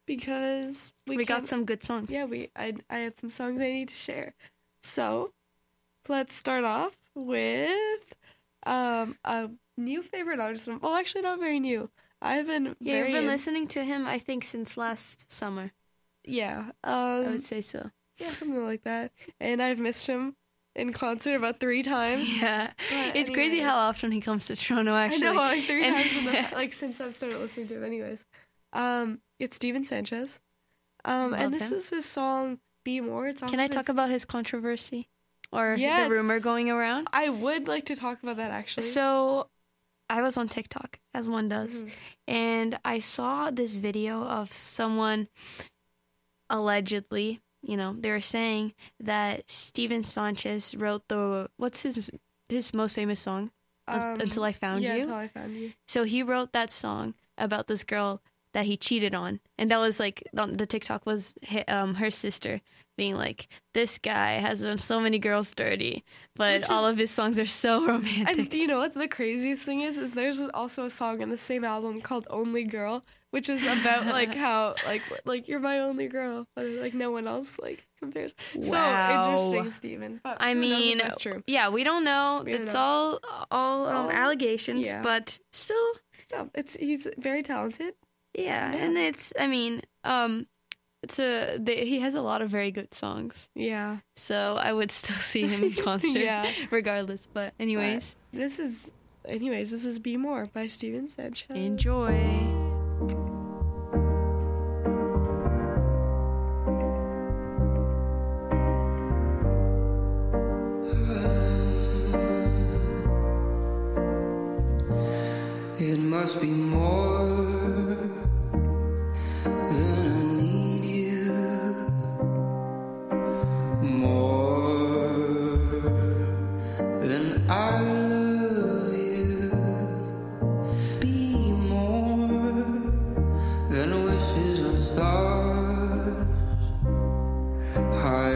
because we got some good songs. Yeah, I had some songs I need to share. So let's start off with a new favorite artist. Well, actually, not very new. You've been listening to him, I think, since last summer. Yeah. I would say so. Yeah, something like that. And I've missed him in concert about 3 times. Yeah. It's crazy how often he comes to Toronto, actually. I know, like 3 times since I've started listening to him anyways. It's Steven Sanchez. And this is his song, Be More. Can I talk about his controversy? Or the rumor going around? I would like to talk about that, actually. So, I was on TikTok, as one does, and I saw this video of someone allegedly, they were saying that Steven Sanchez wrote what's his most famous song? Until I Found You? Yeah, Until I Found You. So he wrote that song about this girl that he cheated on, and that was like, the TikTok was her sister being like, this guy has done so many girls dirty, but all of his songs are so romantic. And you know what the craziest thing is there's also a song in the same album called Only Girl, which is about like how like you're my only girl, but like no one else like compares. Wow. So interesting, Steven. But I mean, that's true. Yeah, we don't know. It's all allegations, but still, he's very talented. Yeah, and he has a lot of very good songs. Yeah. So I would still see him in concert regardless. But anyways. This is Be More by Steven Sanchez. Enjoy. It must be more than I need you, more than I love you, be more than wishes on stars high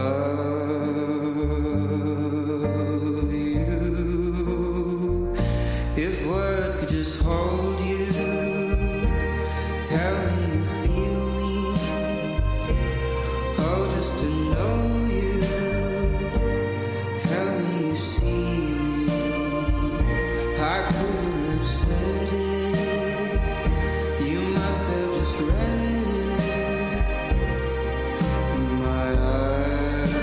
above you. If words could just hold you, tell me you feel me, oh, just to know you, tell me you see me, I couldn't have said it, you must have just read it in my eyes.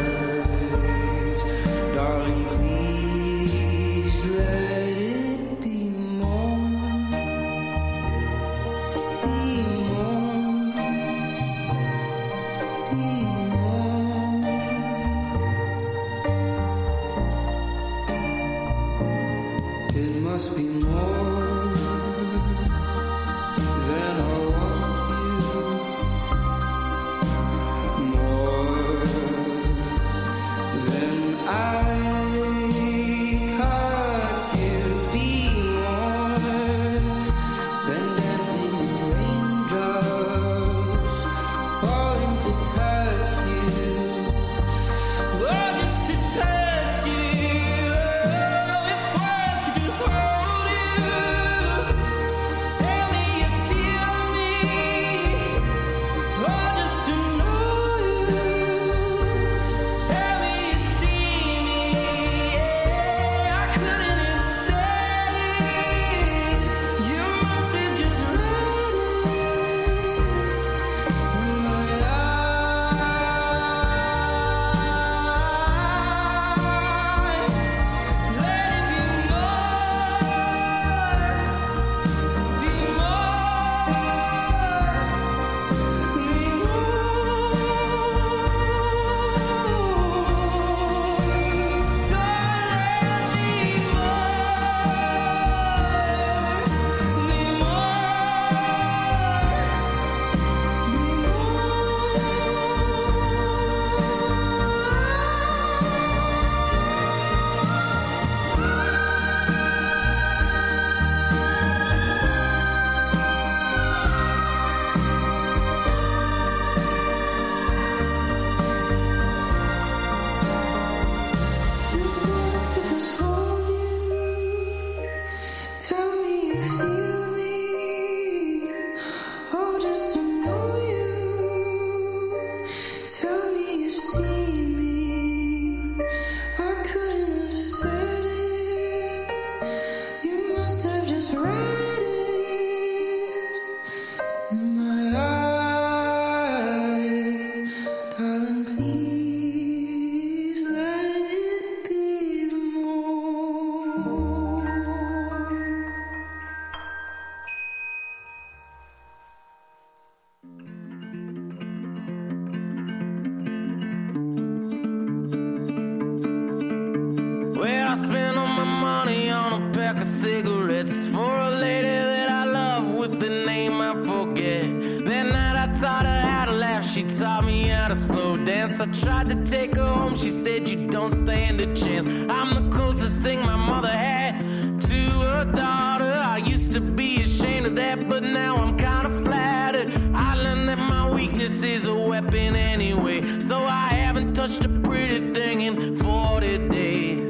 taught her how to laugh, she taught me how to slow dance. I tried to take her home, she said you don't stand a chance. I'm the closest thing my mother had to her daughter. I used to be ashamed of that, but now I'm kinda flattered. I learned that my weakness is a weapon anyway, so I haven't touched a pretty thing in 40 days.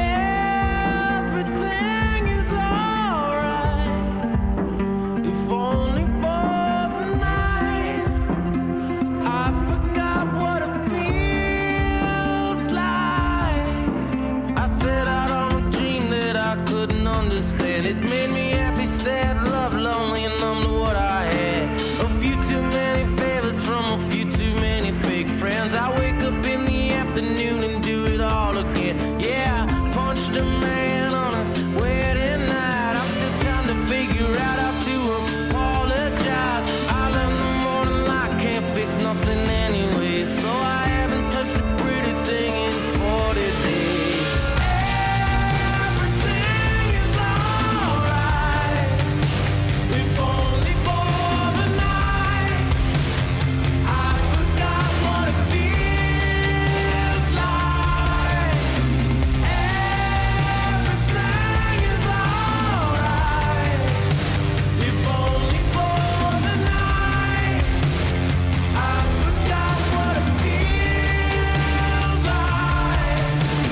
Everything is alright, if only for the night. I forgot what it feels like. I set out on a dream that I couldn't understand. It made me happy, sad, love, lonely, and numb to what I had. A few too many favors from a few too many fake friends. I wake up in the afternoon and do it all again. Yeah, I punched a man on his wedding night. I'm still trying to figure out how to apologize. I learned the morning light can't fix nothing anyway, so I haven't touched a pretty thing in 40 days. Everything is alright, if only for the night. I forgot what it feels like. Everything is alright, if only for the night. I forgot what it feels like.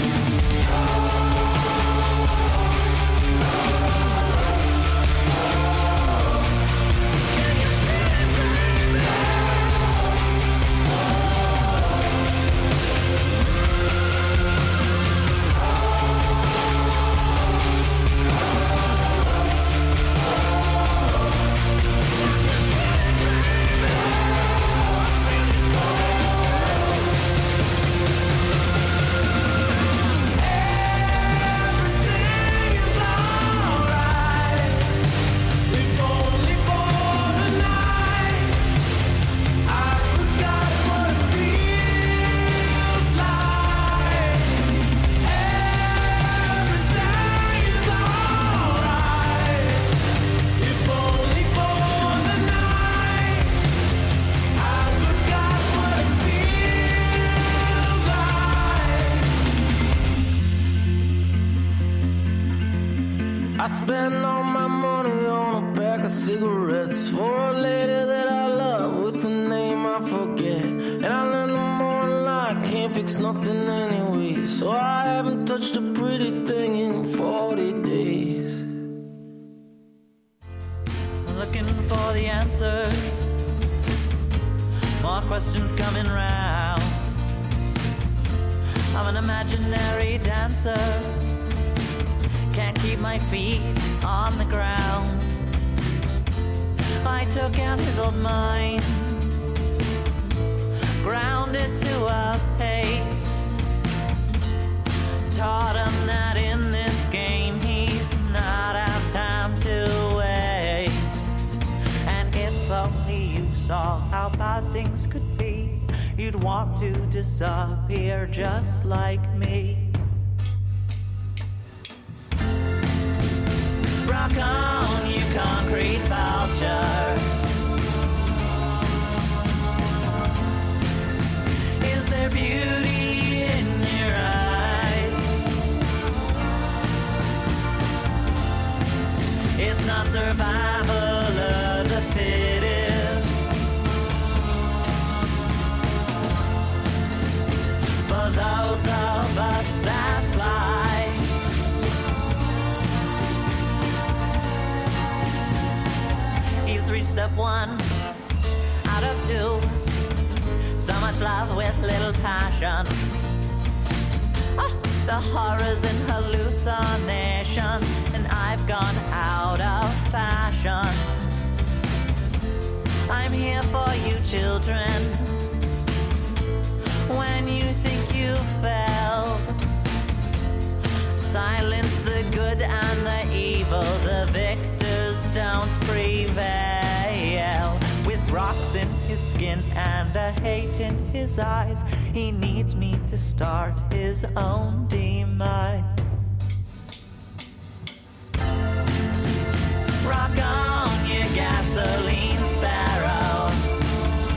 Everything is alright, if only for the night. I forgot what it feels like. Everything is alright, if only for the night. I forgot what it feels like. I spent all my money on a pack of cigarettes for a lady that I love with a name I forget. And I learned the morning light can't fix nothing anyway, so I haven't touched a pretty thing in 40 days. Looking for the answers, more questions coming round. I'm an imaginary dancer, can't keep my feet on the ground. I took out his old mind, ground it to a pace, taught him that in this game he's not have time to waste. And if only you saw how bad things could be, you'd want to disappear just like me. Rock on, you concrete vulture. Is there beauty in your eyes? It's not survival of the fittest. For those of us that fly, he's reached step 1 out of 2. So much love with little passion. The horrors and hallucinations, and I've gone out of fashion. I'm here for you, children. When you think you failed, silence the good and the evil. The victors don't prevail. With rocks in his skin and a hate in his eyes, he needs me to start his own demise. Rock on, you gasoline sparrow.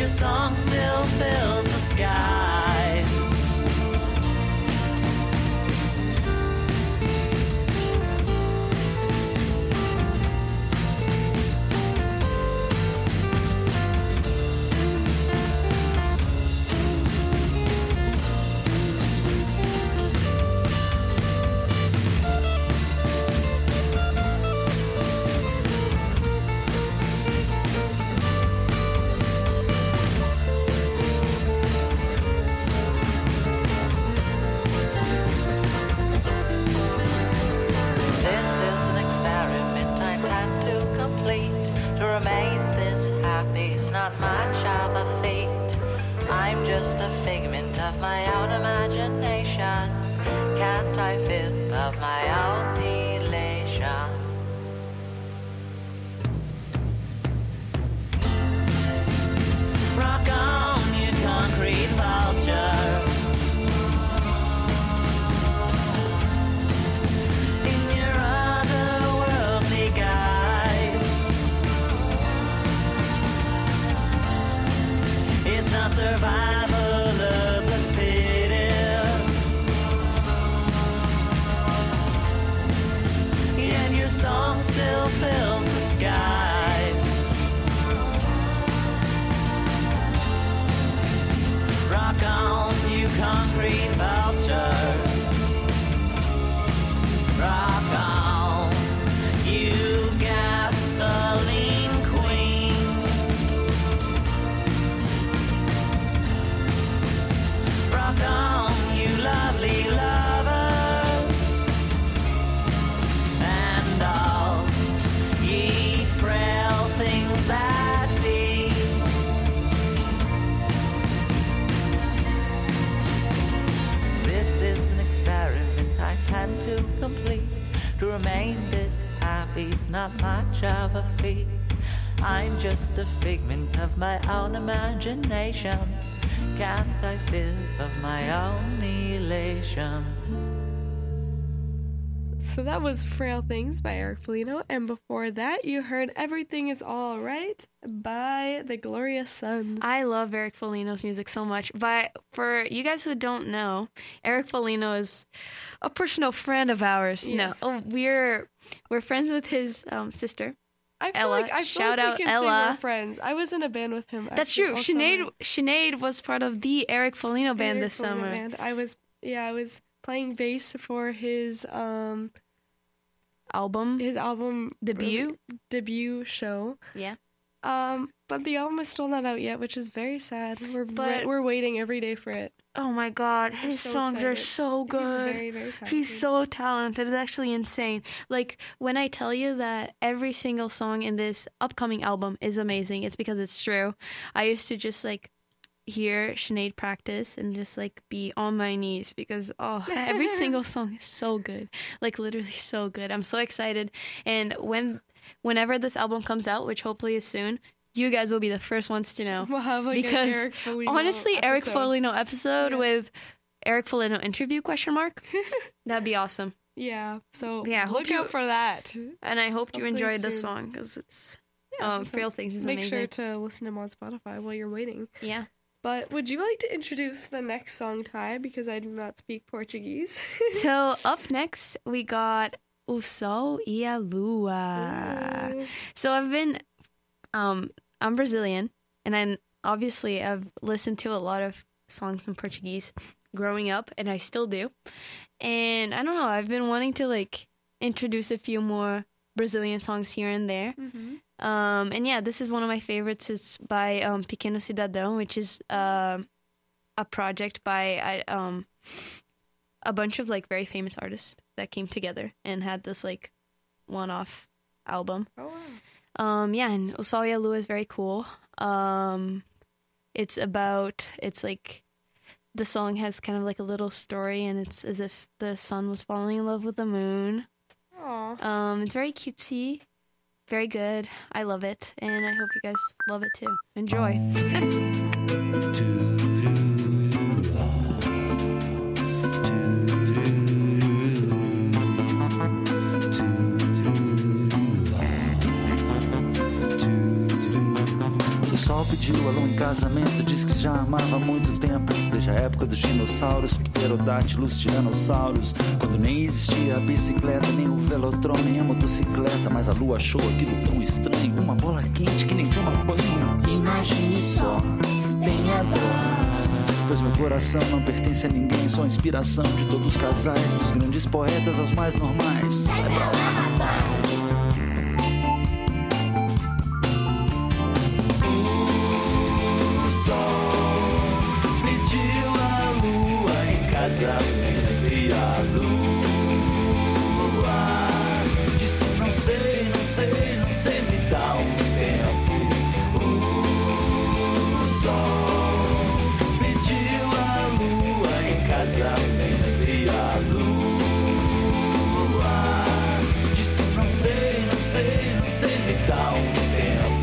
song still fills the skies. Of my own imagination, can't I fib of my own elation? Rock on, you concrete vulture. In your otherworldly guise, it's not survival. Song still fills the skies. Rock on, you concrete vulture. Rock on, you gasoline queen. Rock on, you lovely lover. To complete, to remain this happy's not much of a feat. I'm just a figment of my own imagination. Can't I fib of my own elation? So that was Frail Things by Eric Foligno, and before that you heard Everything Is All Right by the Glorious Sons. I love Eric Foligno's music so much. But for you guys who don't know, Eric Foligno is a personal friend of ours. Yes. No, we're friends with his sister. I feel Ella. like I Shout feel out like we can Ella. say we're friends. I was in a band with him. That's true. Sinead was part of the Eric Foligno band this summer. Band. I was playing bass for his album debut show. Yeah. But the album is still not out yet, which is very sad. We're waiting every day for it. Oh my God, his so songs are excited. so good. He's very, very talented. He's so talented. It's actually insane. Like, when I tell you that every single song in this upcoming album is amazing, it's because it's true. I used to just, like, hear Sinead practice and just, like, be on my knees because, every single song is so good. Like, literally so good. I'm so excited. And whenever this album comes out, which hopefully is soon, you guys will be the first ones to know. We'll have, like, because an Eric Foligno honestly, episode. Eric Foligno episode Yeah. with Eric Foligno interview ? That'd be awesome. Yeah. So Yeah, hope look you- out for that. And I hope you Hopefully enjoyed the soon. song because it's So Frail Things is Make amazing. sure to listen to him on Spotify while you're waiting. Yeah. But would you like to introduce the next song, Ty? Because I do not speak Portuguese. So up next we got O Sol e a Lua. Ooh. So I've been I'm Brazilian, and then obviously I've listened to a lot of songs in Portuguese growing up, and I still do. And I don't know, I've been wanting to like introduce a few more Brazilian songs here and there. Mm-hmm. And yeah, this is one of my favorites. It's by Pequeno Cidadão, which is a project by a bunch of like very famous artists that came together and had this like one-off album. Oh, wow. Yeah, and O Sol e a Lua is very cool. It's like the song has kind of like a little story, and it's as if the sun was falling in love with the moon. Aw. It's very cutesy, very good. I love it, and I hope you guys love it too. Enjoy. sol pediu a lua em casamento, diz que já amava há muito tempo, desde a época dos dinossauros, pterodátilos, tiranossauros, quando nem existia a bicicleta, nem o velotrão, nem a motocicleta, mas a lua achou aquilo tão estranho, uma bola quente que nem toma banho. Imagine só, tenha dó, pois meu coração não pertence a ninguém, sou a inspiração de todos os casais, dos grandes poetas aos mais normais. Sai pra lá, rapaz. Pediu a lua em casamento e a lua disse não sei, não sei, não sei, me dá um tempo. O sol pediu a lua em casamento e a lua disse não sei, não sei, não sei, me dá um tempo.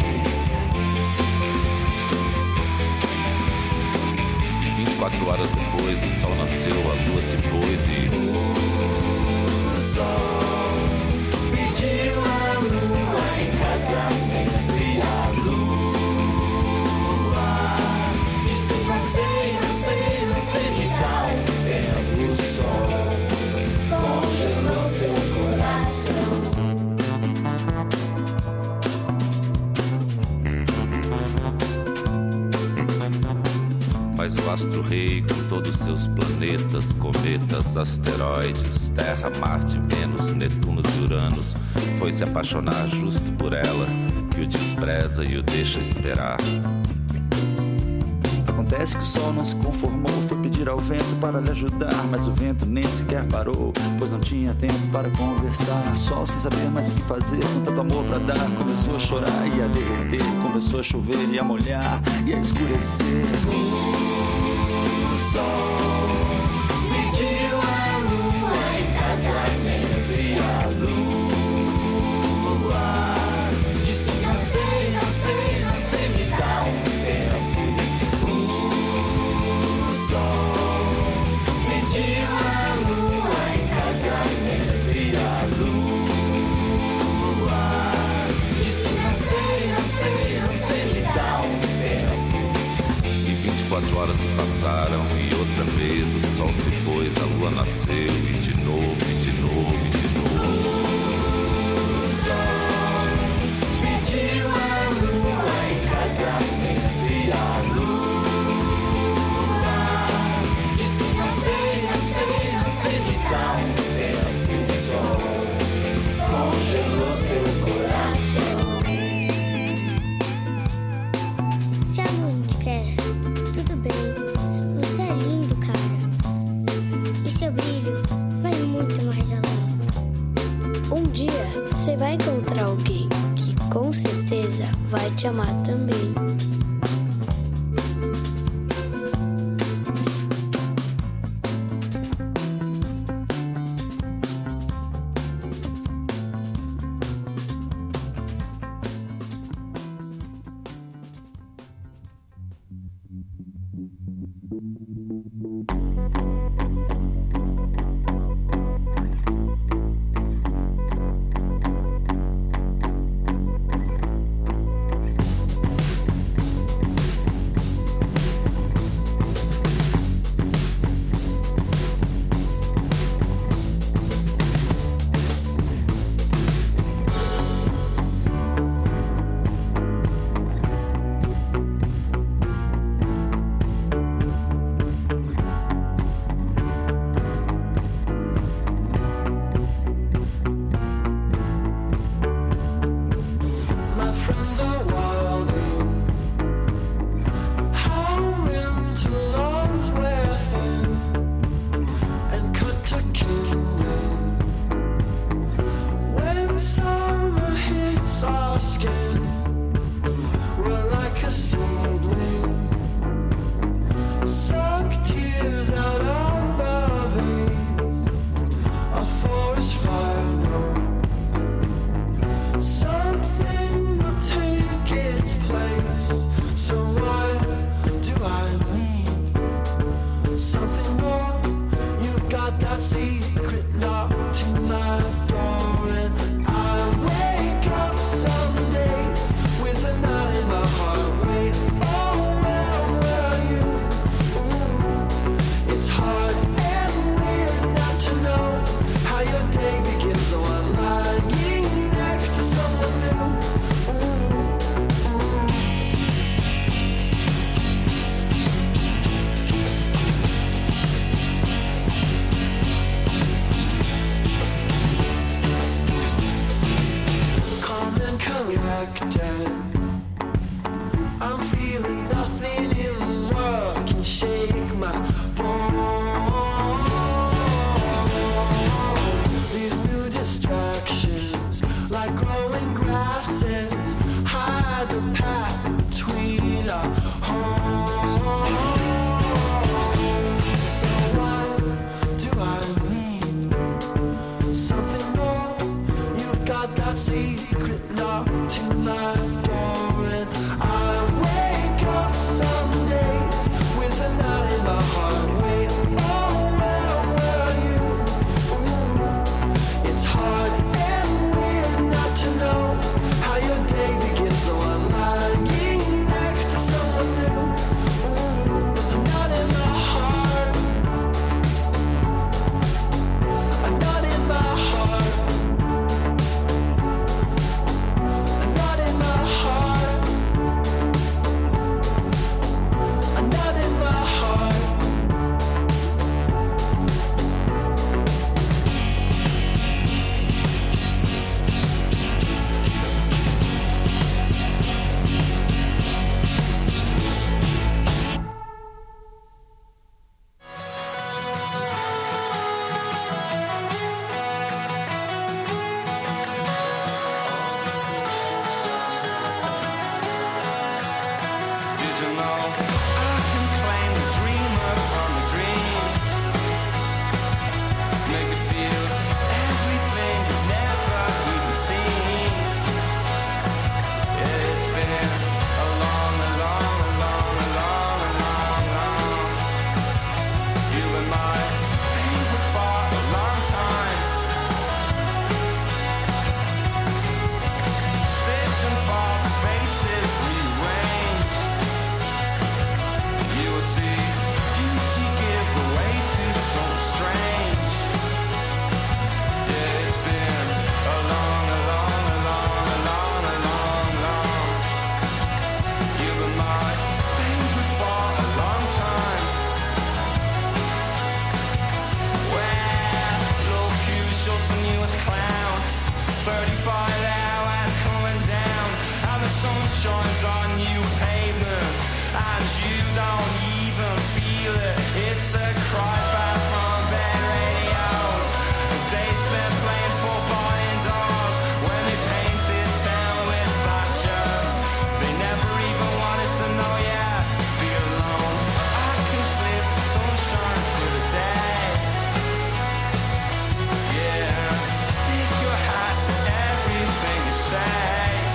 24 horas depois, o sol nasceu, a lua se pôs e... O sol pediu a lua em casamento e a lua disse não sei, não sei, não sei, me dá um tempo. O sol congelou seu coração. Mas o astro-rei, com todos seus planetas, cometas, asteroides, Terra, Marte, Vênus, Netuno e Uranus, foi se apaixonar justo por ela, que o despreza e o deixa esperar. Acontece que o sol não se conformou, foi pedir ao vento para lhe ajudar, mas o vento nem sequer parou, pois não tinha tempo para conversar. Sol sem saber mais o que fazer, com tanto amor pra dar, começou a chorar e a derreter, começou a chover e a molhar e a escurecer. O sol pediu a lua em casamento e a lua disse não sei, não sei, não sei, me dá um tempo. O sol pediu a lua em casamento e a lua disse não sei, não sei, não sei, me dá um tempo. 24 horas se passaram e outra vez o sol se pôs, a lua nasceu e de novo, e de novo, e de novo. O sol pediu a lua em casamento e a lua disse não sei, não sei, não sei, me dá um tempo. O sol congelou seu coração. Se a lua não te quer, tudo bem. Você é lindo, cara. E seu brilho vai muito mais além. Um dia você vai encontrar alguém que com certeza vai te amar também. Some days with a knot in my heart, waiting collected. I'm feeling nothing in the world can shake my bones. These new distractions, like growing grasses, hide the path between our homes. So why do I need something more? You've got that secret knock to my door, and I wake up some days with a knot in my heart. Wait, oh, where are you? Ooh, it's hard and weird not to know how your day begins. So I'm lying next to someone new. Ooh, there's a knot in my heart. A knot in my heart. A knot in my heart. A knot in my heart. Did you know I can claim the dreamer from the dream? Make it feel everything you've never even seen. Yeah, it's been a long. You've been my favorite for a long time. Stitching for the faces rearranged. You will see beauty give way to something strange. Yeah, it's been a long. You've been my favorite for a long time. Well, Locution from you as clown. 35 hours coming down, and the sun shines on you pavement, and you don't even feel it. It's a cry far from bed radios. The day spent playing football indoors when they painted town with Thatcher. They never even wanted to know ya. Be alone. I can slip the sunshine to the day. Yeah, stick your hat to everything you say.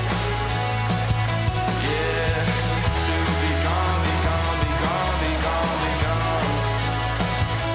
Yeah, to be gone, be gone, be gone, be gone, be gone.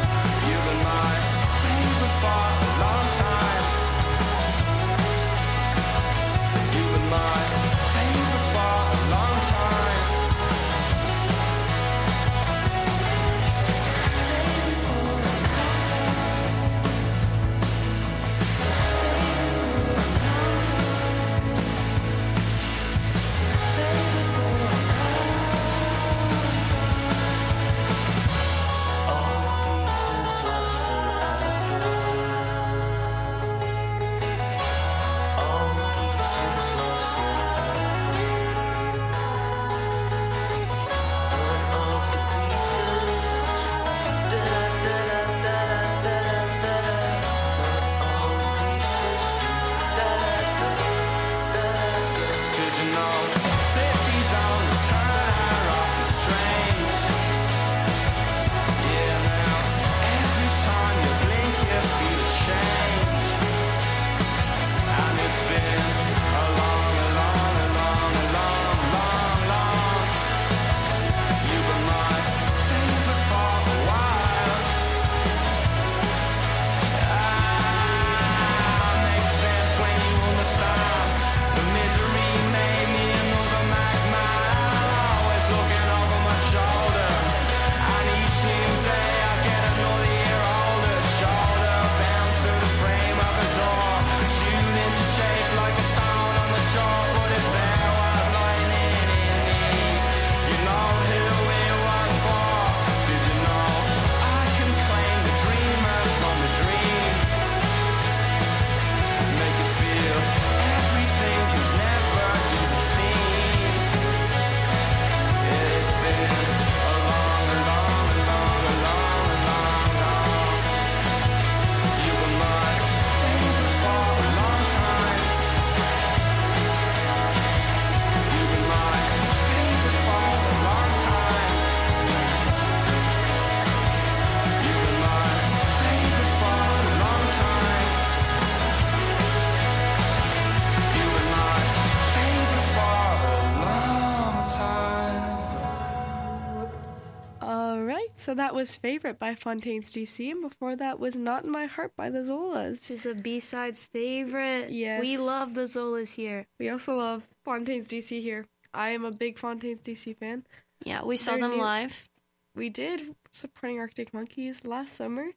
So that was Favorite by Fontaines DC, and before that was Not in My Heart by the Zolas. This is a B-sides favorite. Yes. We love the Zolas here. We also love Fontaines DC here. I am a big Fontaines DC fan. Yeah, we saw They're them new- live. We did, supporting Arctic Monkeys last summer.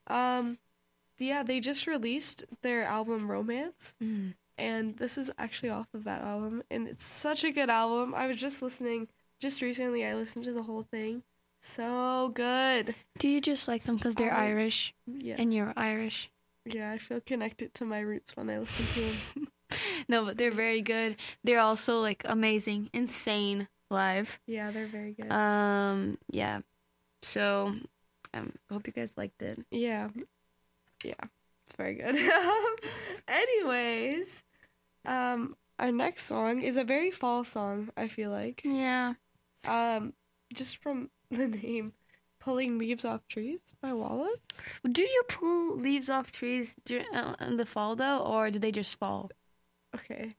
Yeah, they just released their album Romance, and this is actually off of that album, and it's such a good album. I was just recently I listened to the whole thing. So good. Do you just like them because they're Irish Yes. and you're Irish? Yeah, I feel connected to my roots when I listen to them. No, but they're very good. They're also like amazing, insane live. Yeah, they're very good. Yeah. So, I hope you guys liked it. Yeah, it's very good. Anyways, our next song is a very fall song, I feel like. Yeah. Just from the name, Pulling Leaves Off Trees by Wallace. Do you pull leaves off trees in the fall though, or do they just fall? Okay.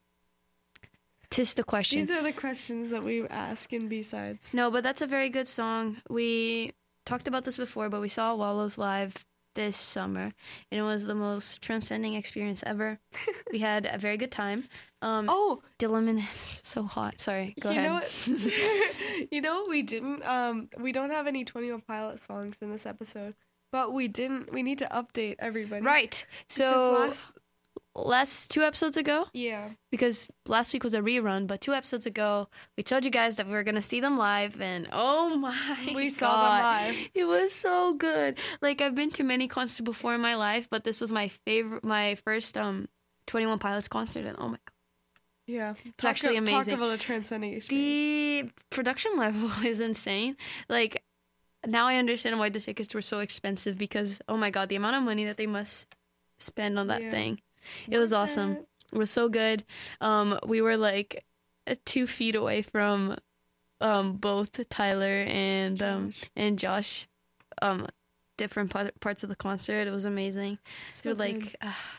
Tis the question. These are the questions that we ask in B-sides. No, but that's a very good song. We talked about this before, but we saw Wallows live this summer, and it was the most transcending experience ever. We had a very good time. Dillerman is so hot. Sorry, go ahead. Know what? You know what we didn't? We don't have any 21 Pilot songs in this episode, but we need to update everybody. Right. Because So last 2 episodes ago, yeah. because last week was a rerun, but 2 episodes ago, we told you guys that we were going to see them live, and oh my We God. saw them live. It was so good. Like, I've been to many concerts before in my life, but this was my first 21 Pilots concert, and oh my God. Yeah. It's actually amazing. Talk about a transcending experience. The production level is insane. Like, now I understand why the tickets were so expensive, because, oh my God, the amount of money that they must spend on that Yeah. thing. It was awesome. It was so good. We were like 2 feet away from both Tyler and Josh. Different parts of the concert. It was amazing. So So good.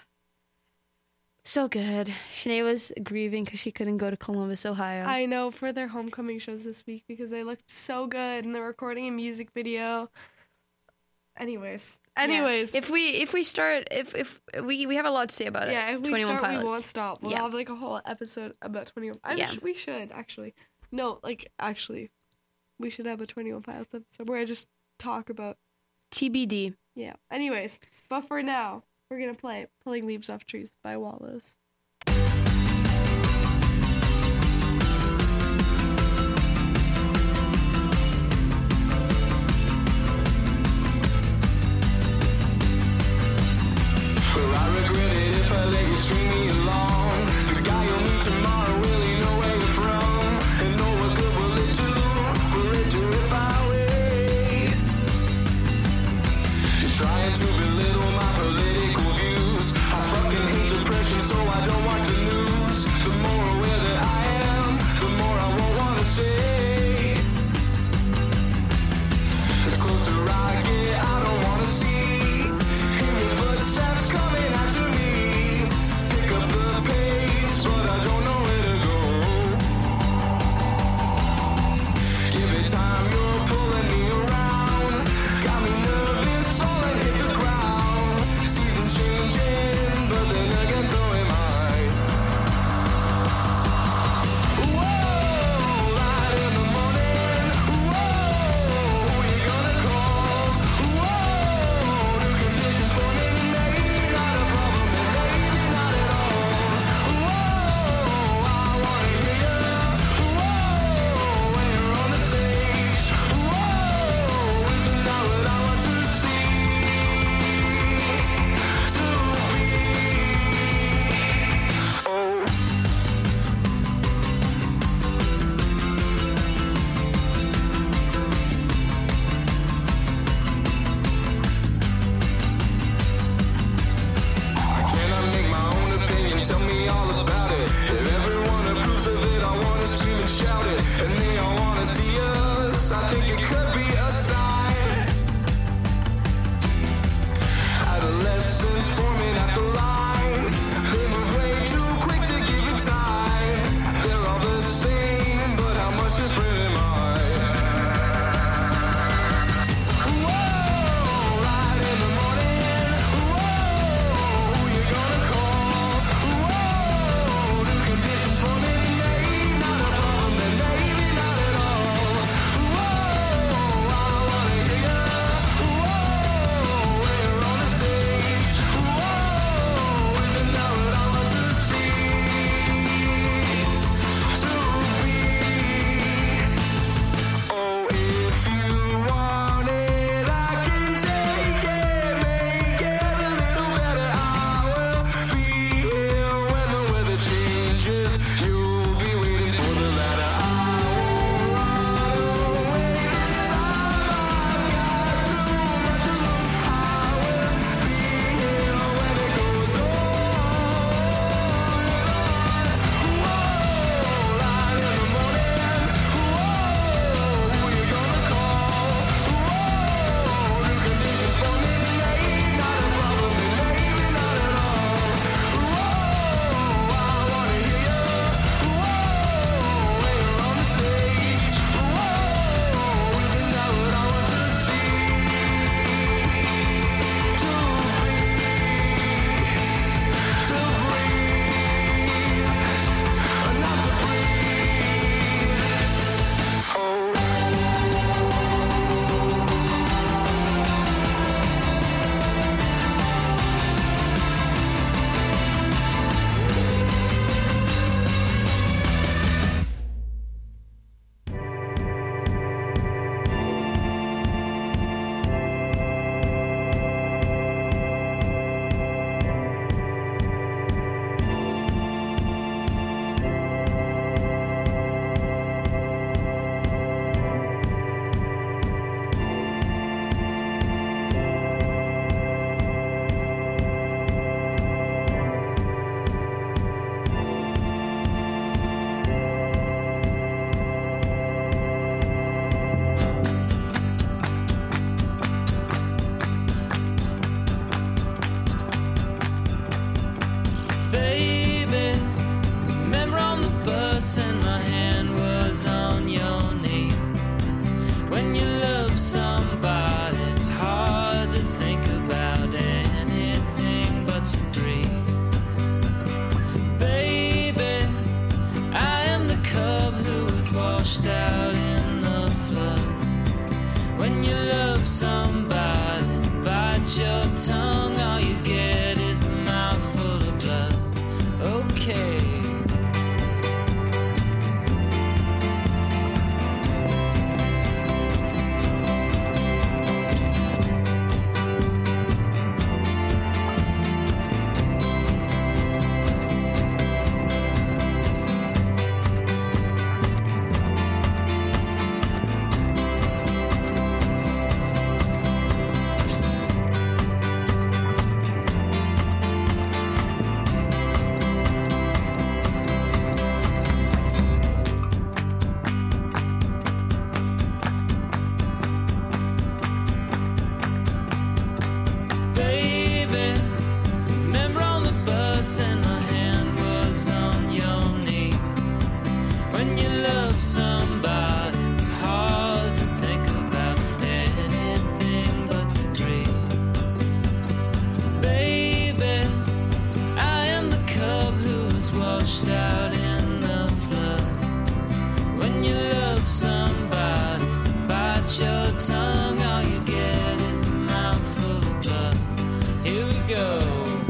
so good. Sinead was grieving because she couldn't go to Columbus, Ohio. I know, for their homecoming shows this week, because they looked so good and they're recording a music video. Anyways, if we start, if we have a lot to say about it. yeah, if we 21 start, Pilots. we won't stop. We'll Yeah. have like a whole episode about 21. We should actually. No, we should have a 21 Pilots episode where I just talk about. TBD. Yeah. Anyways, but for now, we're gonna play "Pulling Leaves Off Trees" by Wallace. Well, I regret it if I let you string me along. The guy you'll meet tomorrow really know where you're from. And know what good will it do? Will it do if I wait? You're trying to belittle my political views. I fucking hate depression, so I bus and my hand was on your knee. When you love somebody, it's hard to think about anything but to breathe. Baby, I am the cub who was washed out in the flood. When you love somebody, bite your tongue, all you get is a mouthful of blood. Okay. And my hand was on your knee. When you love somebody, it's hard to think about anything but to breathe. Baby, I am the cub who was washed out in the flood. When you love somebody, bite your tongue, all you get is a mouthful of blood. Here we go.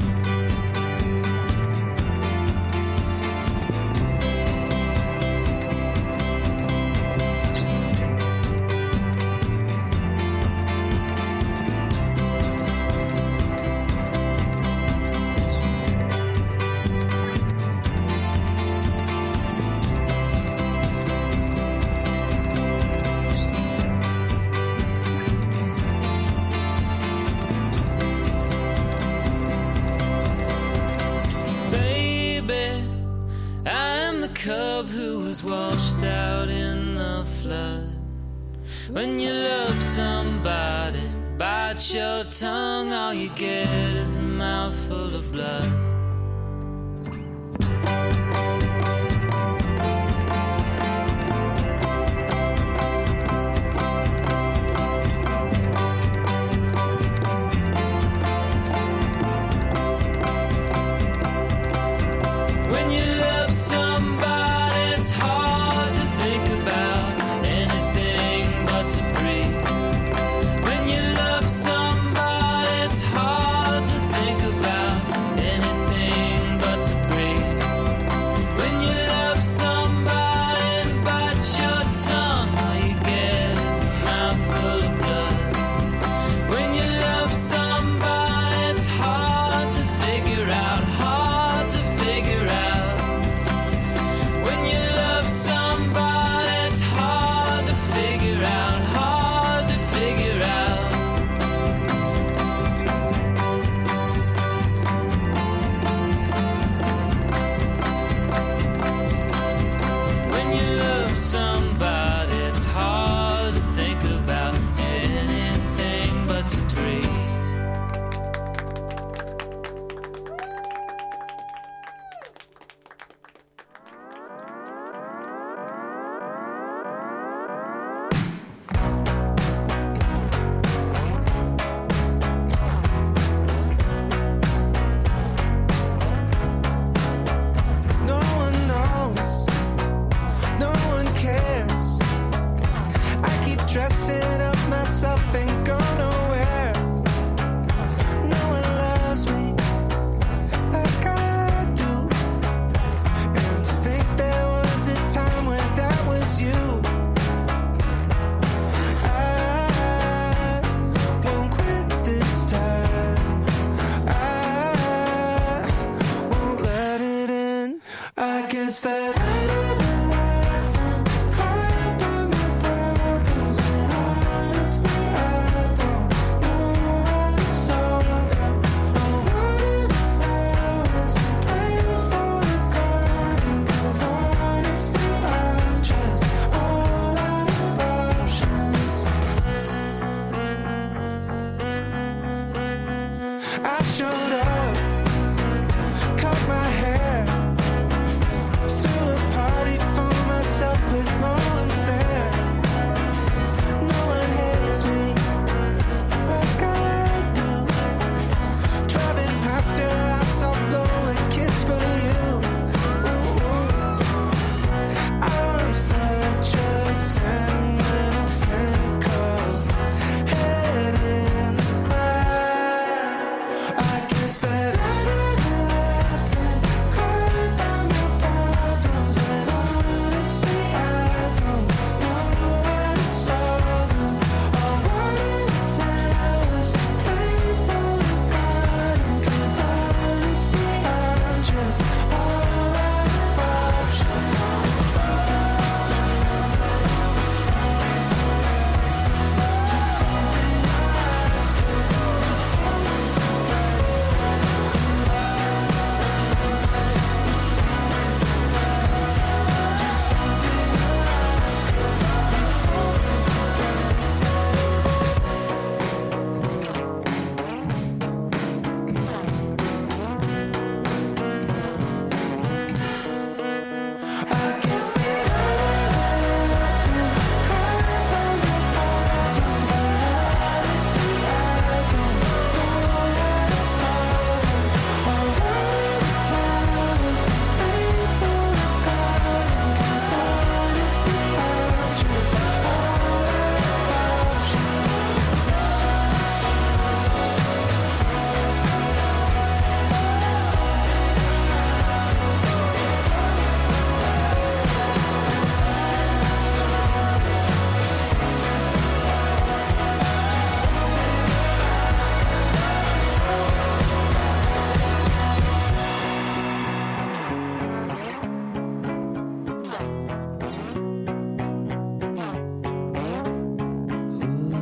Cub who was washed out in the flood. When you love somebody, bite your tongue, all you get is a mouthful of blood. When you love somebody, it's hard to think about anything but to breathe. When you love somebody, it's hard to think about anything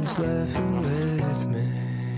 was laughing with me.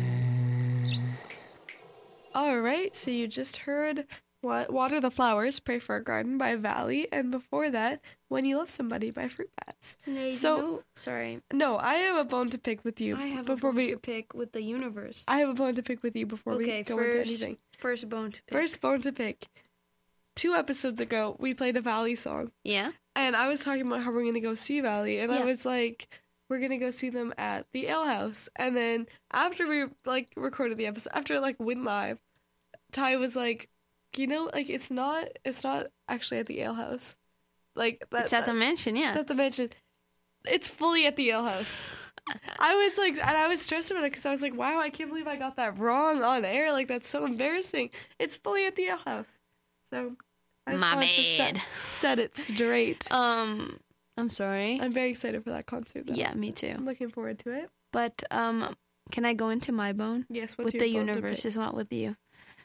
All right, so you just heard Water the Flowers, Pray for a Garden by Valley, and before that, When You Love Somebody by Fruit Bats. Sorry. No, I have a bone to pick with you. I have before a bone to pick with the universe. I have a bone to pick with you before we go into anything. First bone to pick. First bone to pick. 2 episodes ago, we played a Valley song. Yeah? And I was talking about how we're going to go see Valley, and I was like, we're going to go see them at the Ale House. And then after we, recorded the episode, after, went live, Ty was like, it's not actually at the Ale House. It's at the Mansion, yeah. It's at the Mansion. It's fully at the Ale House. I was and I was stressed about it because I was like, wow, I can't believe I got that wrong on air. That's so embarrassing. It's fully at the Ale House. So I just wanted to set it straight. I'm sorry. I'm very excited for that concert, though. Yeah, me too. I'm looking forward to it. But can I go into my bone? Yes, with the universe. It's not with you.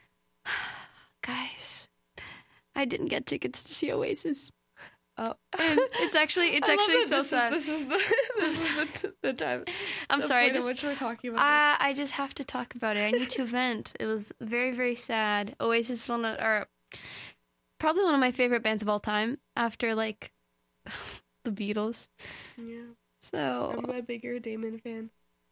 Guys, I didn't get tickets to see Oasis. Oh, and it's actually so sad. This is the time. I'm sorry. Which we're talking about. I just have to talk about it. I need to vent. It was very, very sad. Oasis are probably one of my favorite bands of all time. After the Beatles. Yeah. So I'm a bigger Damon fan.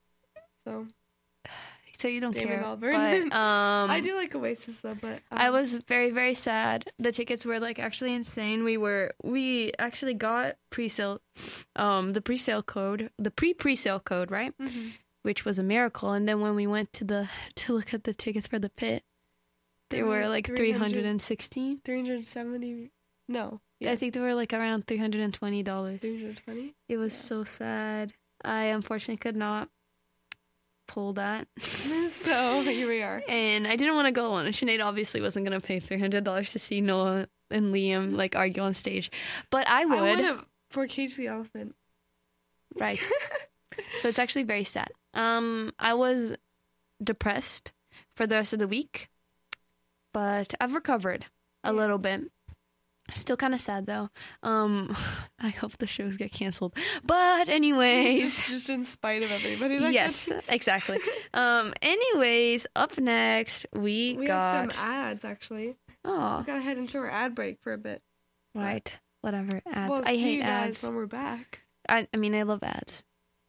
So you don't Damon care. Albarn. But I do like Oasis though, but I was very, very sad. The tickets were actually insane. We actually got pre-sale the pre-sale code, the pre-sale code, right? Mm-hmm. Which was a miracle. And then when we went to look at the tickets for the pit, they were 316, 370. No. Yeah. I think they were around $320. 320? It was so sad. I unfortunately could not pull that. So here we are. And I didn't want to go alone. And Sinead obviously wasn't going to pay $300 to see Noah and Liam argue on stage. But I would. I would have for Cage the Elephant. Right. So it's actually very sad. I was depressed for the rest of the week. But I've recovered a little bit. Still kind of sad though. I hope the shows get canceled. But anyways, just in spite of everybody. Yes, exactly. Anyways, up next we got have some ads actually. Oh, we gotta head into our ad break for a bit. Right. Whatever ads. Well, I see hate you guys ads. when we're back. I mean, I love ads.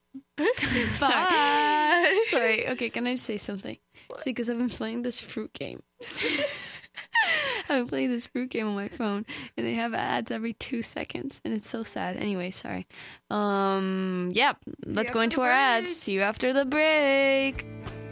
Bye. Sorry. Okay, can I just say something? It's because I've been playing this fruit game. I've been playing this fruit game on my phone, and they have ads every 2 seconds, and it's so sad. Anyway, sorry. Yeah, let's go into our ads. See you after the break.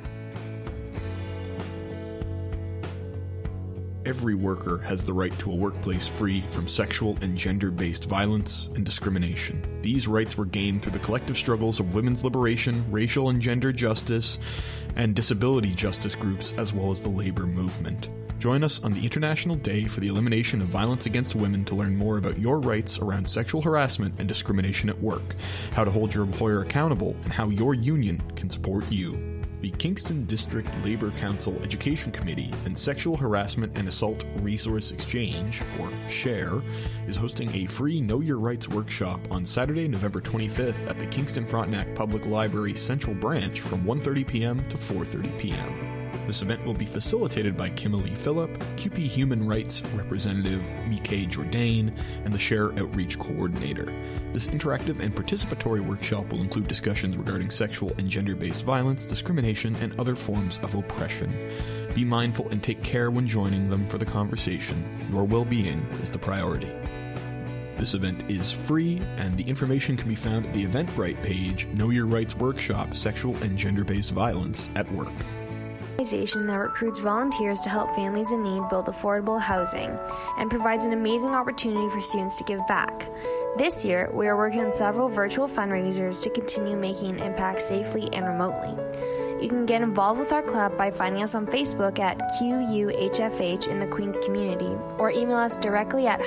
Every worker has the right to a workplace free from sexual and gender-based violence and discrimination. These rights were gained through the collective struggles of women's liberation, racial and gender justice, and disability justice groups, as well as the labor movement. Join us on the International Day for the Elimination of Violence Against Women to learn more about your rights around sexual harassment and discrimination at work, how to hold your employer accountable, and how your union can support you. The Kingston District Labor Council Education Committee and Sexual Harassment and Assault Resource Exchange, or SHARE, is hosting a free Know Your Rights workshop on Saturday, November 25th at the Kingston Frontenac Public Library Central Branch from 1:30 p.m. to 4:30 p.m. This event will be facilitated by Kimberly Phillip, QP Human Rights Representative BK Jourdain, and the SHARE Outreach Coordinator. This interactive and participatory workshop will include discussions regarding sexual and gender-based violence, discrimination, and other forms of oppression. Be mindful and take care when joining them for the conversation. Your well-being is the priority. This event is free, and the information can be found at the Eventbrite page, Know Your Rights Workshop, Sexual and Gender-Based Violence at Work. Organization that recruits volunteers to help families in need build affordable housing and provides an amazing opportunity for students to give back. This year, we are working on several virtual fundraisers to continue making an impact safely and remotely. You can get involved with our club by finding us on Facebook at QUHFH in the Queens community, or email us directly at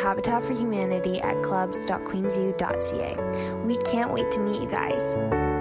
habitatforhumanity@clubs.queensu.ca. We can't wait to meet you guys.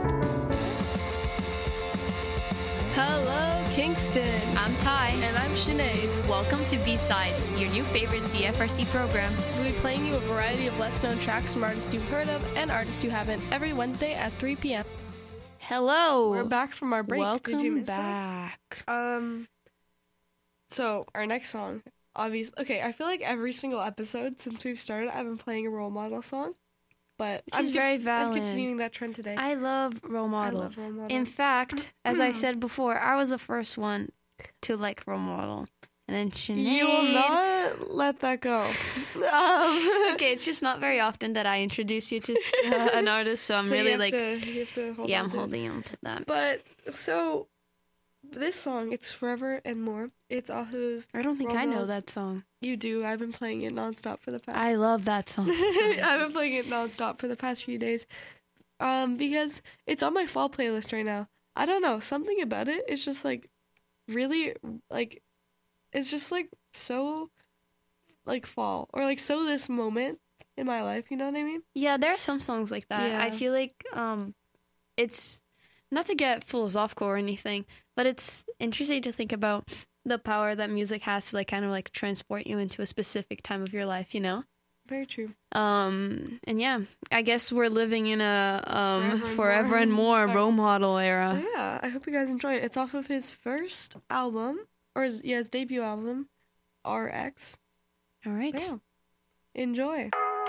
Hello, Kingston. I'm Ty. And I'm Sinead. Welcome to B-Sides, your new favorite CFRC program. We'll be playing you a variety of less-known tracks from artists you've heard of and artists you haven't every Wednesday at 3 p.m. Hello. We're back from our break. Welcome Did you miss back. us? So our next song, obviously. Okay, I feel like every single episode since we've started, I've been playing a role model song. But Which is very valid. I'm continuing that trend today. I love role model. I love role model. In fact, as I said before, I was the first one to like role model. And then Sinead... You will not let that go. Okay, it's just not very often that I introduce you to an artist, so I'm So really you like... have to hold on I'm to it. holding on to that. But, so, this song, it's Forever and More. It's off of... I don't think Role I know models. that song. You do. I've been playing it nonstop for the past... I love that song. I've been playing it nonstop for the past few days. Because it's on my fall playlist right now. I don't know. Something about it is just, like, really, like... It's just, like, so, like, fall. Or, like, so this moment in my life, you know what I mean? Yeah, there are some songs like that. Yeah. I feel like it's not to get philosophical or anything, but it's interesting to think about the power that music has to like kind of like transport you into a specific time of your life, you know? Very true. And yeah, I guess we're living in a Forever forever and and more More. role model era. So, yeah, I hope you guys enjoy it. It's off of his first album, or his debut album, RX. All right. Yeah. Enjoy.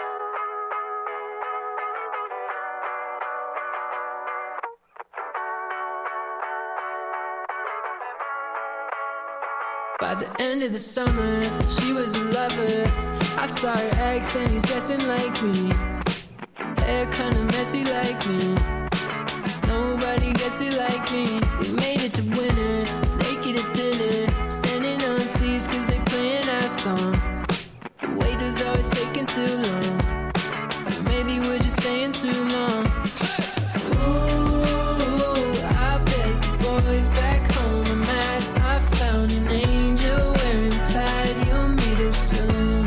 By the end of the summer, she was a lover. I saw her ex and he's dressing like me. Hair kinda messy like me. Nobody gets it like me. We made it to winter, naked at dinner, standing on seats cause they playing our song. The waiter's always taking too long. Or maybe we're just staying too long. Ooh, I bet the boys back home are mad. I found an angel wearing plaid. You'll meet her soon.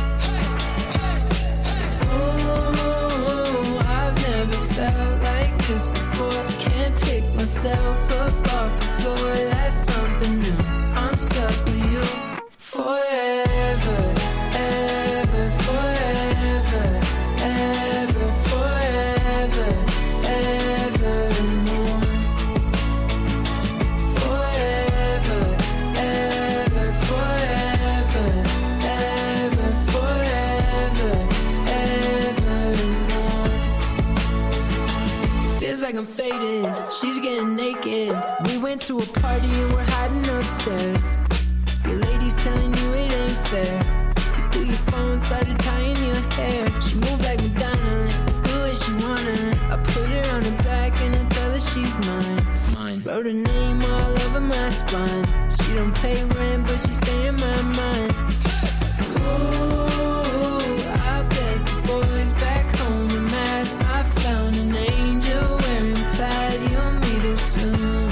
Ooh, I've never felt like this before. Can't pick myself up off the floor. That's something new. I'm stuck with you forever, ever, forever, ever, forever, ever and more. Forever, ever, forever, ever, forever, ever and more. Feels like I'm faded, she's getting naked. We went to a party and we're hiding upstairs. Your lady's telling you it ain't fair. You threw your phone, started tying your hair. She moved like Madonna, do what she wanna. I put her on her back and I tell her she's mine. Wrote her name all over my spine. She don't pay rent, but she stay in my mind. Ooh, I bet the boys back home are mad. I found an angel wearing plaid. You'll meet her soon.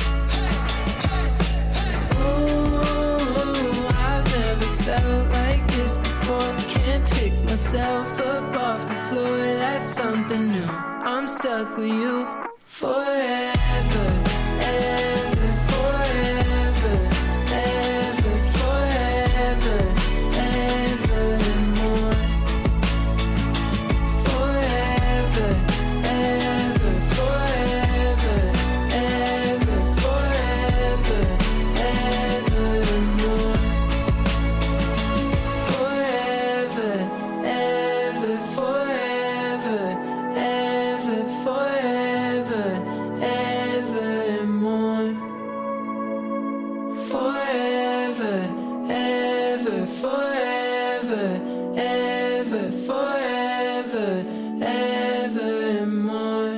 Ooh, I've never felt like this before. Can't pick myself up off the floor. That's something new. I'm stuck with you forever, ever, forever, ever, forever, ever and more. Forever, ever, forever, ever, forever, ever and more. Forever, ever, forever, ever, forever, ever and more. Forever, ever, forever, ever, forever, ever and more.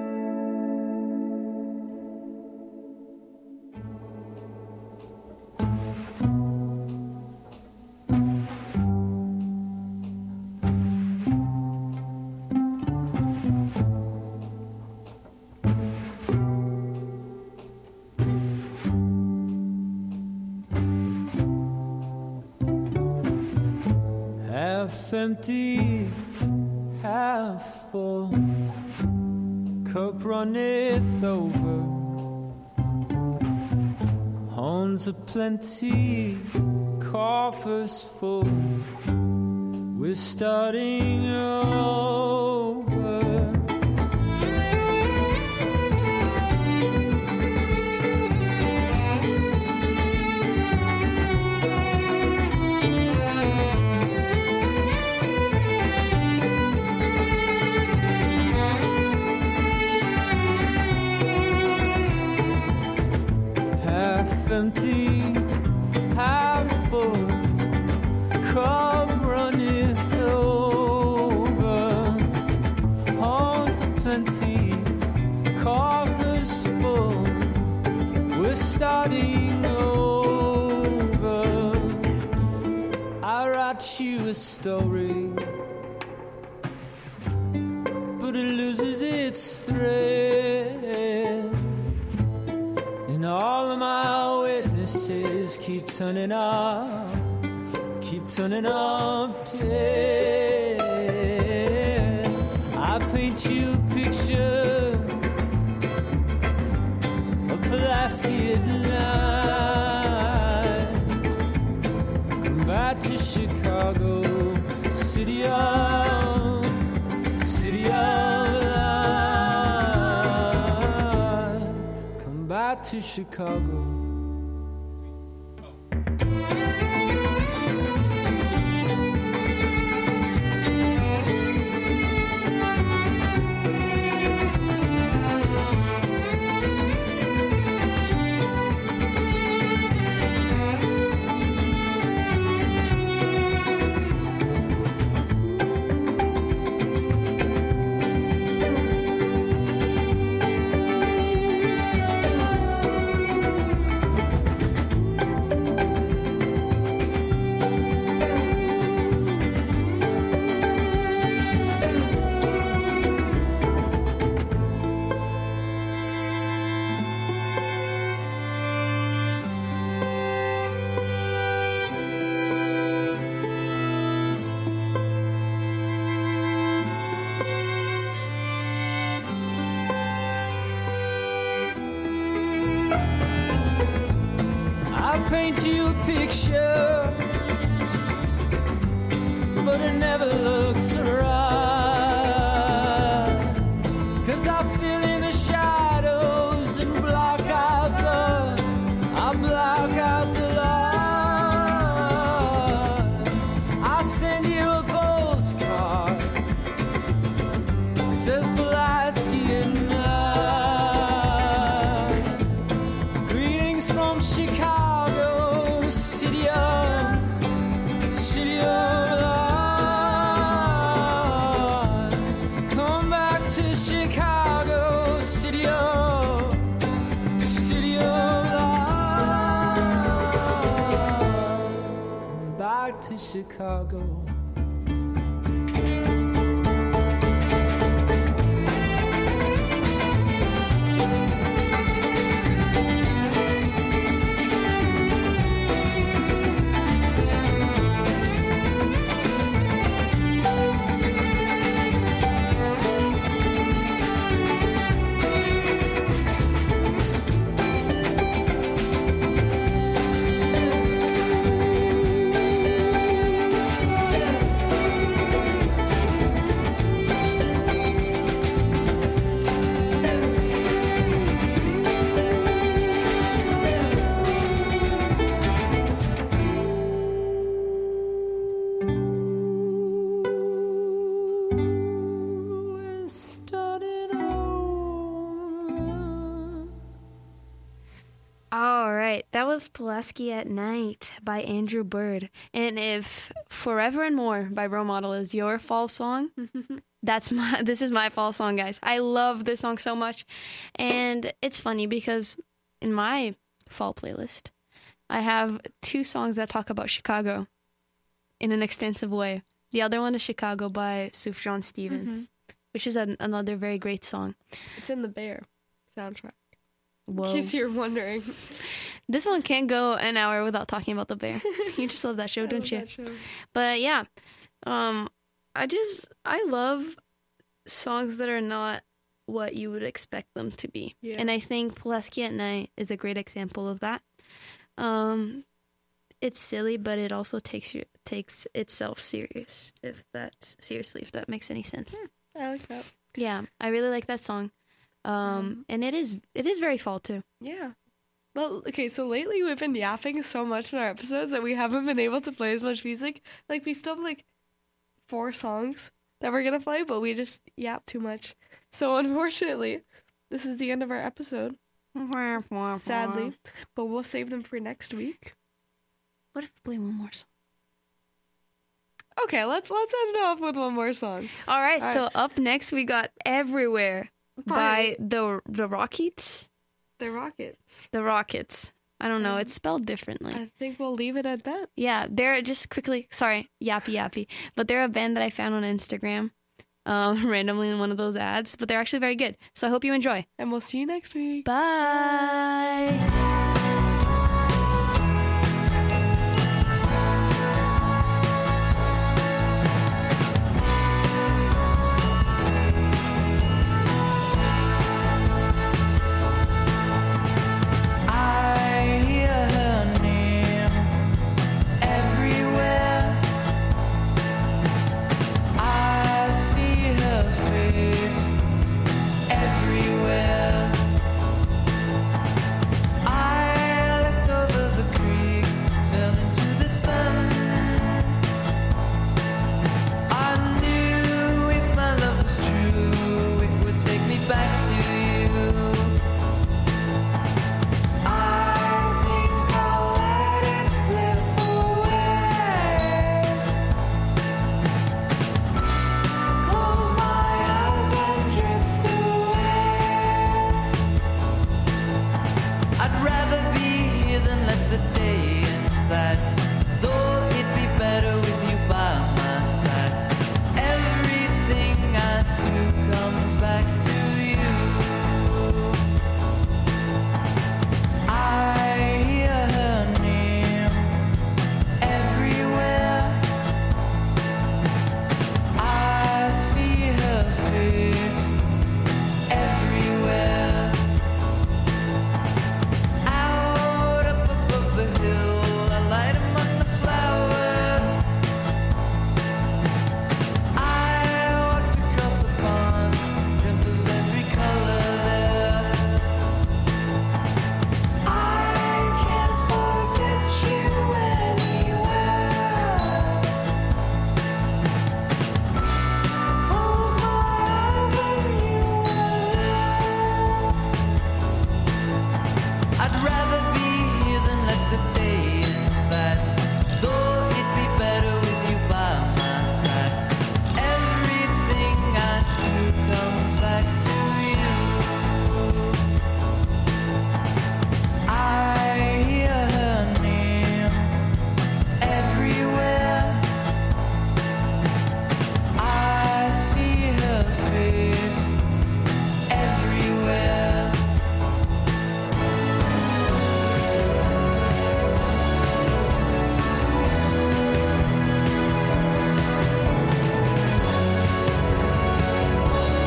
Half empty, half full, cup runneth over. Horns aplenty, coffers full. We're starting over. plenty, coffers full. We're starting over. I write you a story, but it loses its thread. And all of my witnesses keep turning up dead. I paint you a picture of Pulaski at night. Come back to Chicago, city of light. Come back to Chicago. Paint you a picture, but it never looks right. 'Cause I fill in the shadows and block out the light. I send you a postcard. It says Pulaski at night. Greetings from Chicago. City of light. Come back to Chicago, city of light. Come back to Chicago. That was Pulaski at Night by Andrew Bird. And if Forever and More by Role Model is your fall song, this is my fall song, guys. I love this song so much. And it's funny because in my fall playlist, I have 2 songs that talk about Chicago in an extensive way. The other one is Chicago by Sufjan Stevens, which is another very great song. It's in the Bear soundtrack. Whoa. In case you're wondering. This one can't go an hour without talking about the Bear. You just love that show, don't you? But yeah, I love songs that are not what you would expect them to be. Yeah. And I think Pulaski at Night is a great example of that. It's silly, but it also takes itself serious, if that makes any sense. Yeah, I like that. Yeah, I really like that song. And it is very fall too. Yeah. Well, okay, so lately we've been yapping so much in our episodes that we haven't been able to play as much music. Like, we still have 4 songs that we're gonna play, but we just yap too much. So unfortunately, this is the end of our episode. Sadly. But we'll save them for next week. What if we play one more Okay, let's end it off with one more song. All right, so up next we got Everywhere by the Rockets. The Rockets. The Rockets. I don't know, it's spelled differently. I think we'll leave it at that. Yeah, they're just quickly, sorry, yappy, but they're a band that I found on Instagram randomly in one of those ads, but they're actually very good. So I hope you enjoy. And we'll see you next week. Bye.